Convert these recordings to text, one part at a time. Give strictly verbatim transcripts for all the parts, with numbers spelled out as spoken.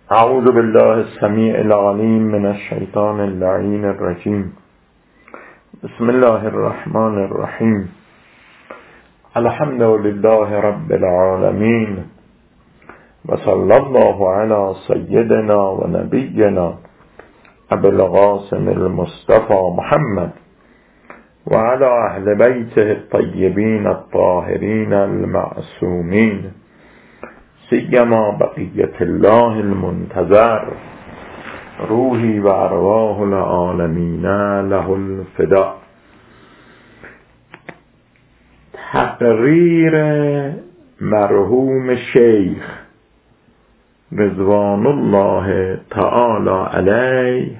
اعوذ بالله السمیع العلیم من الشیطان اللعین الرجیم. بسم الله الرحمن الرحیم. الحمد لله رب العالمین و صلی الله علی سیدنا و نبینا ابی القاسم المصطفى محمد و علی اهل بیته الطیبین الطاهرین المعصومین، سیما بقیت الله المنتظر، روحی و ارواح العالمین له الفدا. تقریر مرحوم شیخ رضوان الله تعالی علیه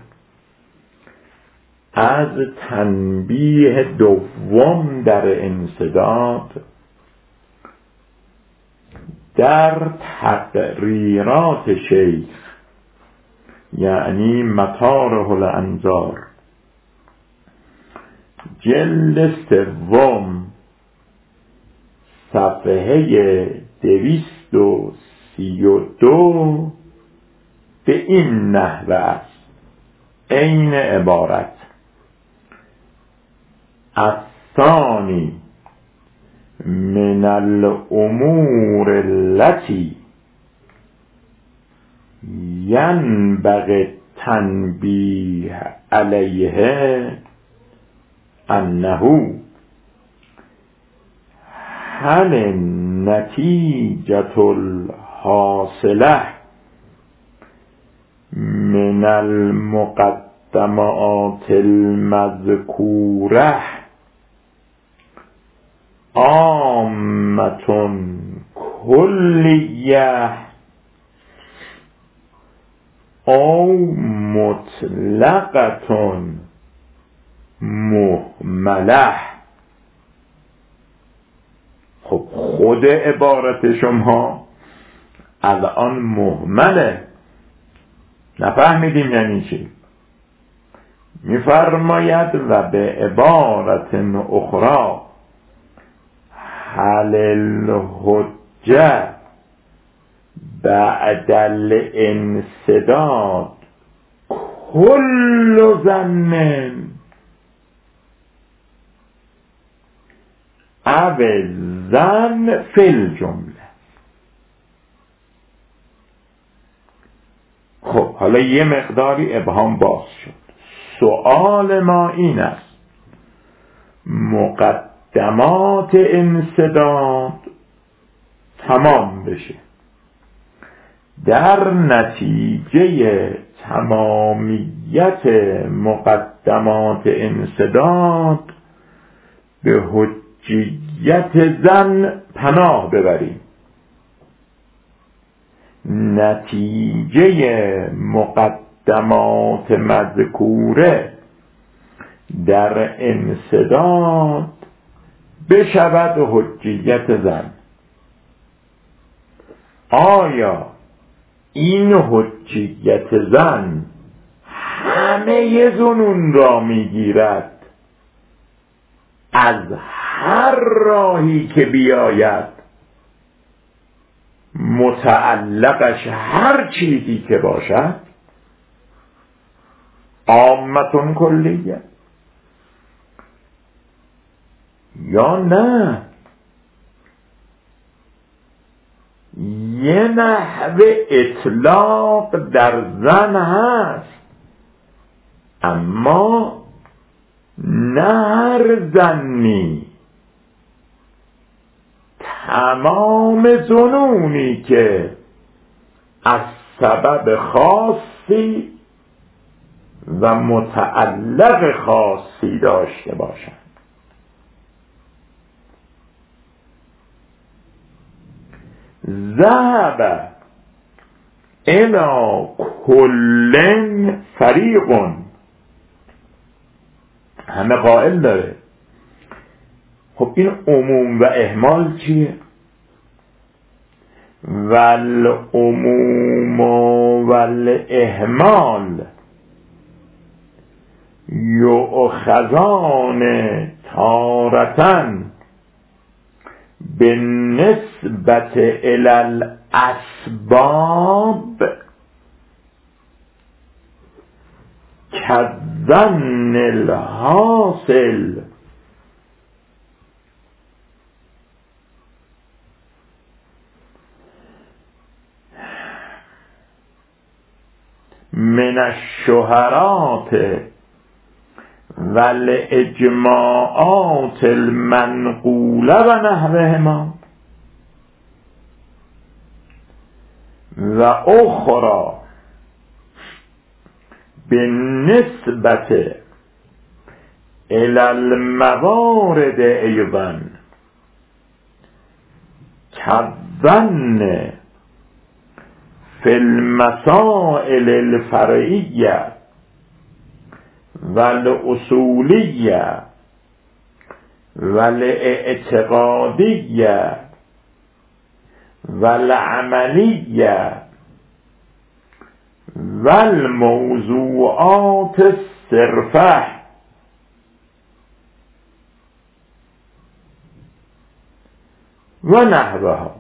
از تنبیه دوم در انسداد در تقریرات شیخ، یعنی مطارح الانظار، جلد سوم، صفحه دویست و سی و دو، به این نحو است. عین عبارت: الثانی من الامور التي ينبغي التنبيه عليها انه هل النتيجة الحاصلة من المقدمات المذكورة عامة كلية او مطلقة مهملة. خب خود عبارت شما الان مهمله، نفهمیدیم یعنی چی؟ میفرماید و به عبارت اخرى هل الحجة بعد الانسداد كل ظن او الظن في الجمله. خب حالا یه مقداری ابهام باز شد. سؤال ما این است: مقدمات انسداد تمام بشه، در نتیجه تمامیت مقدمات انسداد به حجیت ظن پناه ببریم. نتیجه مقدمات مذکوره در انسداد بشود حجیت ظن. آیا این حجیت ظن همه ظنون را میگیرد؟ از هر راهی که بیاید، متعلقش هر چیزی که باشد، عامتون کلیه، یا نه یه نحو اطلاق در ظن هست، اما نه هر ظنی، تمام ظنونی که از سبب خاصی و متعلق خاصی داشته باشند. ذهب الى کل فریق، همه قائل داره. خب این عموم و اهمال چیه؟ والعموم والاهمال یؤخذان تارةً بالنسبة الى الاسباب کالظن الحاصل من الشهرات والاجماعات المنقوله و نحوهما و اخرى بالنسبة الى الموارد ایضا كالظن في المسائل الفرعية والاصولية والاعتقادية والعملية والموضوعات الصرفة ونحوها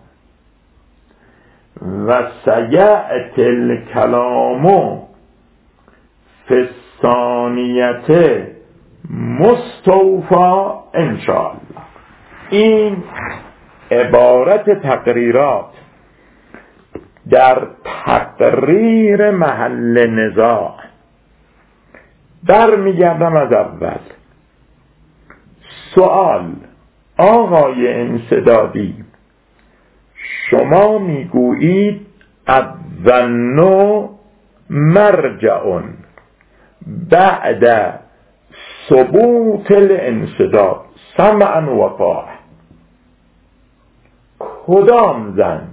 وسيأتي الكلام في الثانية مستوفى ان شاء الله. این عبارت تقریرات در تقریر محل نزاع. برمیگردم از اول. سوال: آقای انسدادی، شما میگویید الظن مرجع بعد ثبوت الانسداد سمعا و طاعة. کدام ظن؟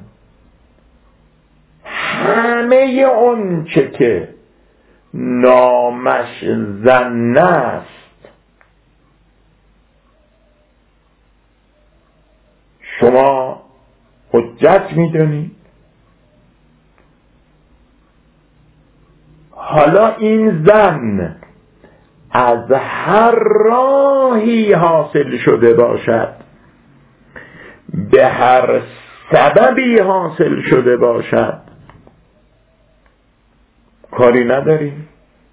همه اون چه که نامش ظن است شما حجت میدونید؟ حالا این ظن از هر راهی حاصل شده باشد، به هر سببی حاصل شده باشد، کاری نداریم.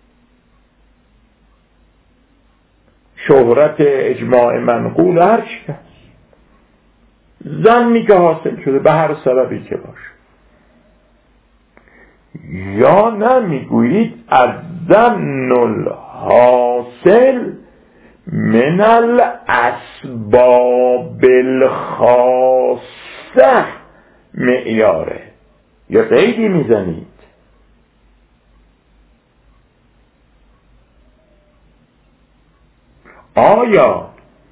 شهرت اجماع منقول هر چی هست، ظنی که حاصل شده به هر سببی که باشه. یا نمیگویید از ظن الحاصل من الاسباب الخاصه معیاره، یا قیدی میزنید؟ آیا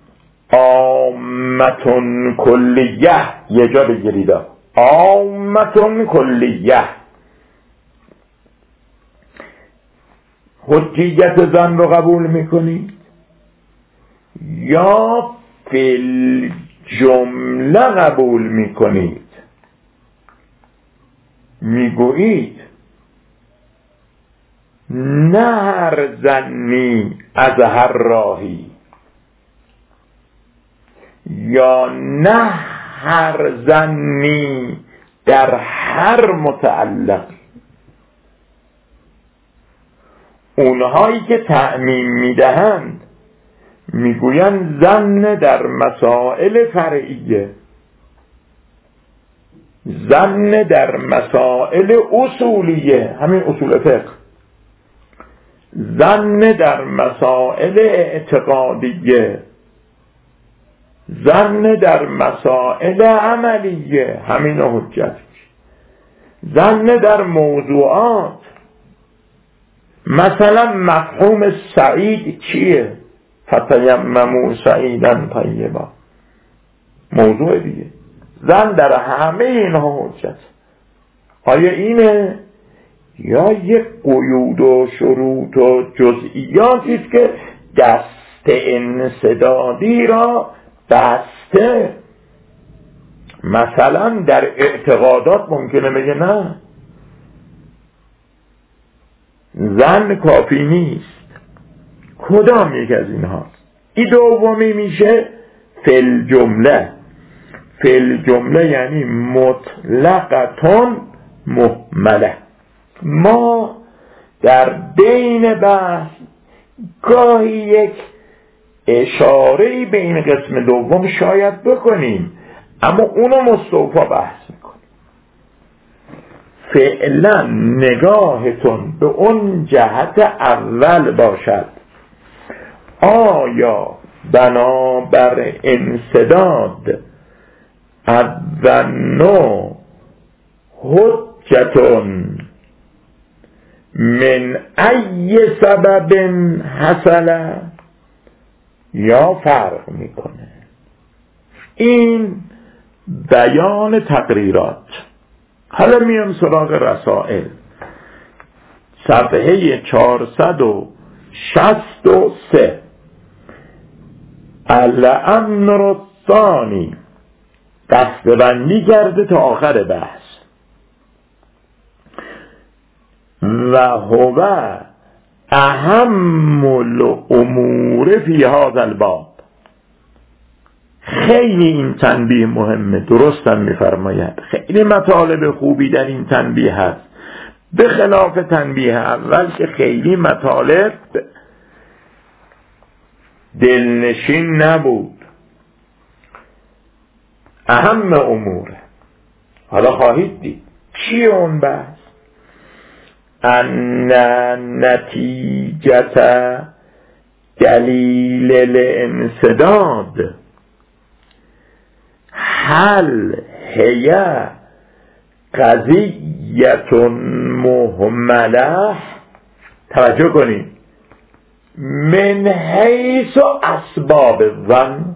عامتون کلیه، یه جا بگیرید، عامتون کلیه حجیت ظن رو قبول میکنید یا فی الجمله قبول میکنید؟ میگویید نه هر ظنی از هر راهی، یا نه هر ظنی در هر متعلق. اونهایی که تعمیم میدهند میگویند ظن در مسائل فرعیه، ظن در مسائل اصولیه، همین اصول فقه، ظن در مسائل اعتقادیه، ظن در مسائل عملیه، همین حجت، ظن در موضوعات. مثلا مفهوم سعید چیه؟ فتیمموا سعیدا طیبا، موضوع دیگه. ظن در همه اینها حجت. آیا اینه؟ یا یک قیود و شروط و جزئیاتی است که دست انسدادی را بسته؟ مثلا در اعتقادات ممکنه بگه نه، ظن کافی نیست. کدام یک از اینها؟ این دومی میشه فل جمله. فل جمله یعنی مطلقتون مهمله. ما در بین بحث گاهی یک اشاره‌ای به این قسم دوم شاید بکنیم، اما اونو مستوفا بحث میکنیم. فعلا نگاهتون به اون جهت اول باشد، آیا بنابر انسداد الظن حجتون من ای سبب حصل، یا فرق میکنه؟ این بیان تقریرات. حالا میام سراغ رسائل. صفحه چهارصد و شصت و سه. الامر الثانی، دستبندی کرده تا آخر بحث. و هو اهم الامور فی هذا الباب. خیلی این تنبیه مهمه، درستم میفرماید. خیلی مطالب خوبی در این تنبیه هست، به خلاف تنبیه اول که خیلی مطالب دلنشین نبود. اهم امور، حالا خواهید دید چی اون بحث؟ ان نتیجت دلیل الانسداد هل هی قضیت مهمله. توجه کنید، من حیث اسباب الظن.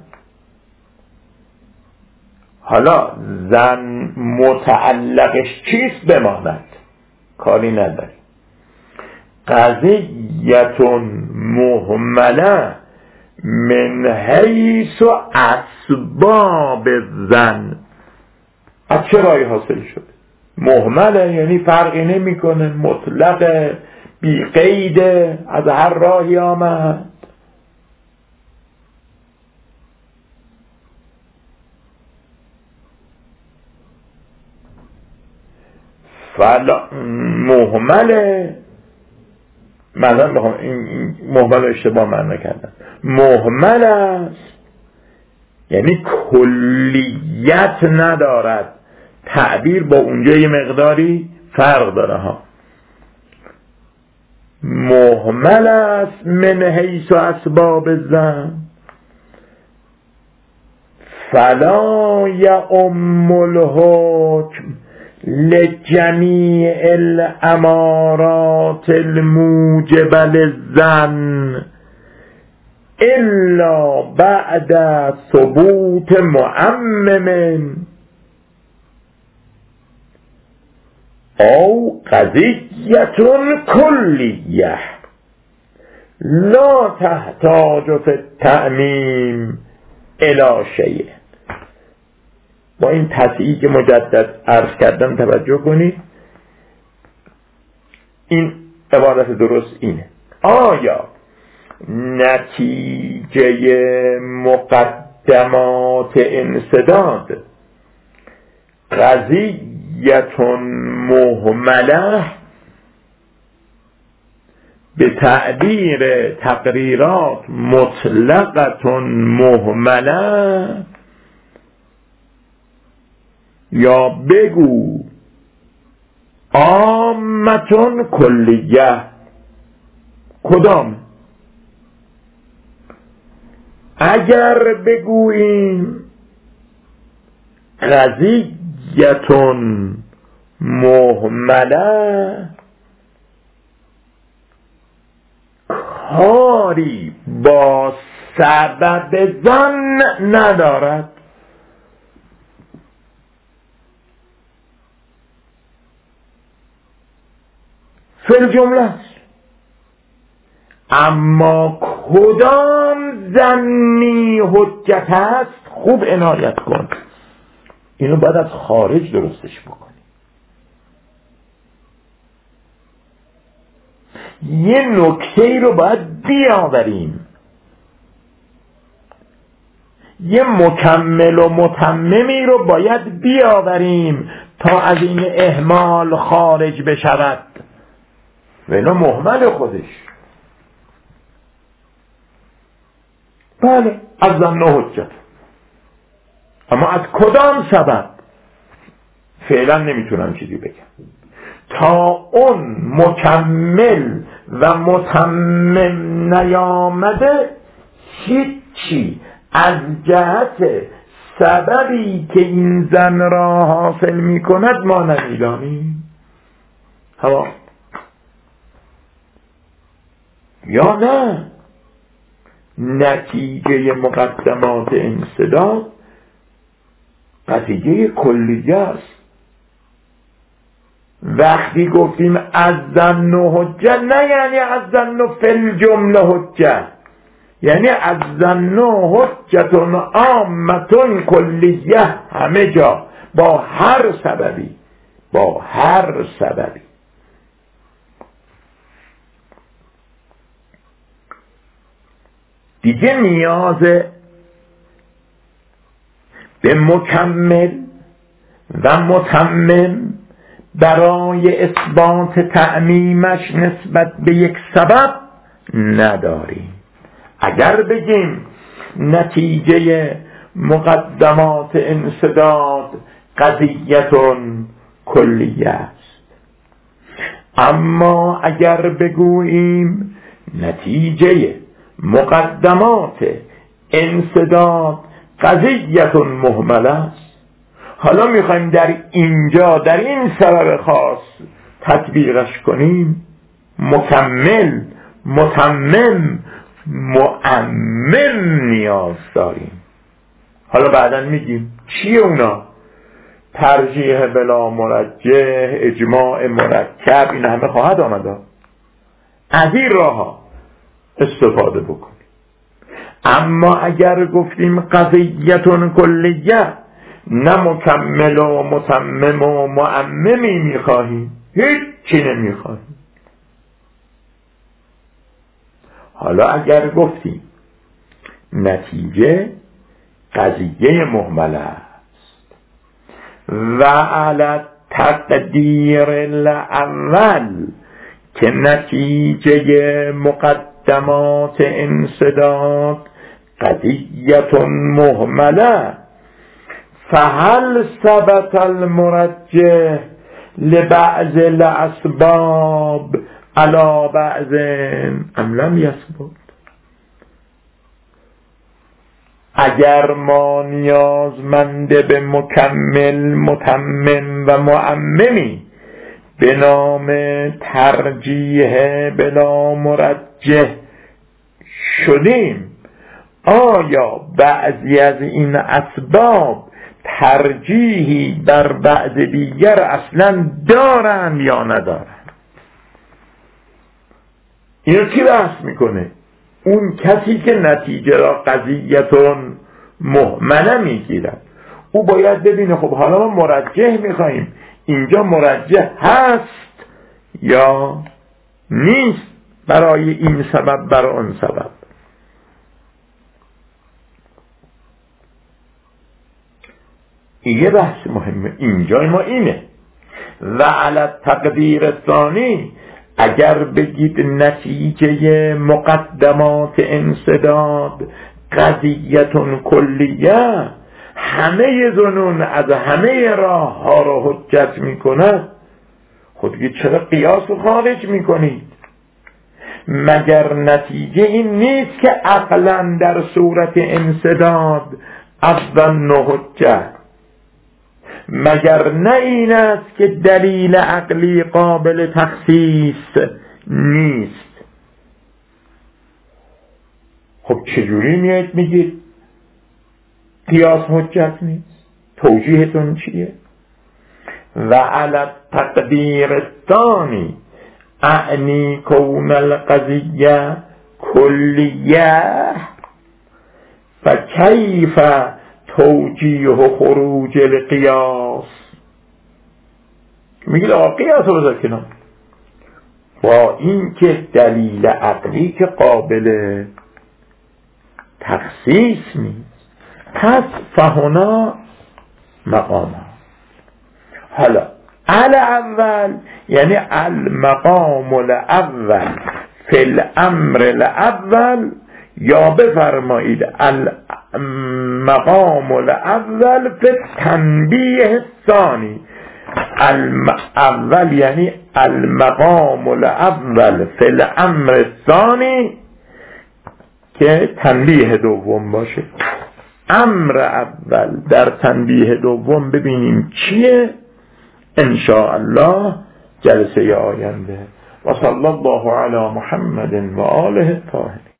حالا ظن متعلقش چیست بماند، کاری نداری. قضیت مهمله من حیث اسباب الظن. از چه رای حاصل شده؟ مهمله یعنی فرقی نمیکنه، مطلق، بی قید، از هر راهی آمد. فلا مهمله، مثلا بخوام این مهمل اشتباه معنی کردم، مهمل است یعنی کلیت ندارد. تعبیر با اونجا یه مقداری فرق داره ها. مهمل است من حیث اسباب الظن فلا یعم الحکم لجمیع الامارات الموجب للظن الا بعد ثبوت معمم او قضیت کلیه لا تحتاج فی التعمیم الی شیء. با این تصحیحی که مجدد عرض کردم توجه کنید، این عبارت درست اینه: آیا نتیجه مقدمات انسداد قضیت مهمله به تعبیر تقریرات مطلقت مهمله، یا بگو عامتون کلیه؟ کدام؟ اگر بگوییم قضیتون مهمله، کاری با سبب ظن ندارد. فی جمله است. اما کدام ظنی حجت است؟ خوب عنایت کن، اینو باید از خارج درستش بکنی. یه نکته رو باید بیاوریم، یه مکمل و متممی رو باید بیاوریم تا از این اهمال خارج بشود، و اینا مهمل خودش. بله از ظن حجت، اما از کدام سبب فعلا نمیتونم چیزی بگم. تا اون مکمل و متمم نیامده هیچی از جهت سببی که این زن را حاصل میکند ما نمیدانیم. هوا یا نه نتیجه مقدمات انصداد نتیجه کلیه است. وقتی گفتیم از ظن و حجت نه یعنی از ظن و فل جمله حجت، یعنی از ظن و حجتون عامتون کلیه، همه جا با هر سببی، با هر سببی. دیگه نیاز به مکمل و متمم برای اثبات تعمیمش نسبت به یک سبب نداریم. اگر بگیم نتیجه مقدمات انصداد قضیتون کلیه است، اما اگر بگوییم نتیجه مقدمات انصداد قضیتون مهمل است، حالا میخوایم در اینجا در این سبب خاص تطبیقش کنیم، مکمل متمم مؤمم نیاز داریم. حالا بعداً میگیم چیه اونا؟ ترجیح بلا مرجح، اجماع مرکب، این همه خواهد آمده. از این راه ها استفاده بکنیم. اما اگر گفتیم قضیتون کلیه، نه مکمل و متمم و مؤممی میخواهیم، هیچی نمیخواهیم. حالا اگر گفتیم نتیجه قضیه مهمل است و علی تقدیر الاول که نتیجه مقدمات انصداد قضیه مهمله، فهل ثبت المرجح لبعض الاسباب علی بعض ام لم یثبت؟ اگر ما نیازمند به مکمل متمم و مؤممی به نام ترجیح بلا مرجح شدیم، آیا بعضی از این اسباب ترجیحی بر بعض دیگر اصلا دارن یا ندارن؟ اینو کی بحث میکنه؟ اون کسی که نتیجه را قضیتون مهمله میگیرد. او باید ببینه خب حالا ما مرجح میخواییم، اینجا مرجح هست یا نیست برای این سبب برای اون سبب. این یه بحث مهمه. اینجا ما اینه. و علی تقدیر ثانی، اگر بگید نتیجه مقدمات انصداد قضیتون کلیه، همه ظنون از همه راه ها رو حجت میکنه، خودگی چرا قیاس رو خارج میکنید؟ مگر نتیجه این نیست که عقلا در صورت انصداد الظن حجت؟ مگر نه این است که دلیل عقلی قابل تخصیص نیست؟ خب چجوری میاد میگید قیاس حجت نیست؟ توجیهتون چیه؟ و علی تقدیر الثانی اعنی کون القضیه کلیه فکیف توجیه و خروج القیاس. میگید آقا قیاس رو بذار کنار، با این که دلیل عقلی که قابل تخصیص نیست، پس فهنا مقام. حالا الاول یعنی المقام الاول فی الامر الاول یا بفرمایید المقام الاول فی تنبیه ثانی. اول یعنی المقام الاول فی الامر ثانی که تنبیه دوم باشه. امر اول در تنبیه دوم ببینیم چیه ان الله جلسه آینده. و صلی الله علی محمد و آله الطاهرین.